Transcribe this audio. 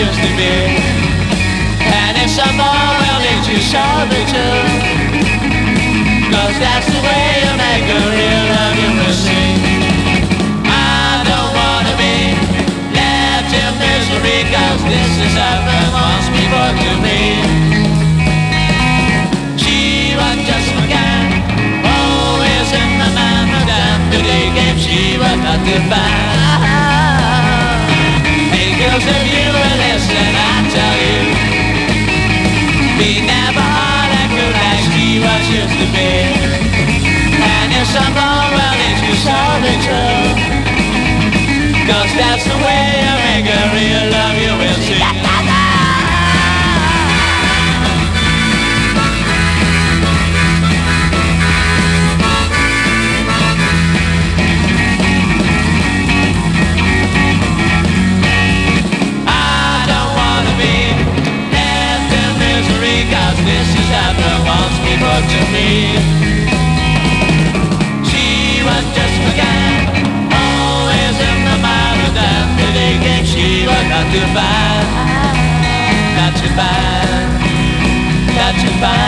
used to be. And if someone will need to show me too, 'cause that's the way you make a real love, you will see. I don't wanna be left in misery, 'cause this is happened once before to me. She was just a guy, always in my mind, but after the game she was not goodbye. Hey girls, if you will listen, I tell you, be never all that good like she was used to be. And if someone will need you solve it too, 'cause that's the way I make a real love, you will see. To me, she was just a guy, always in my mind, but after the game she was not too bad, not too bad, not too bad.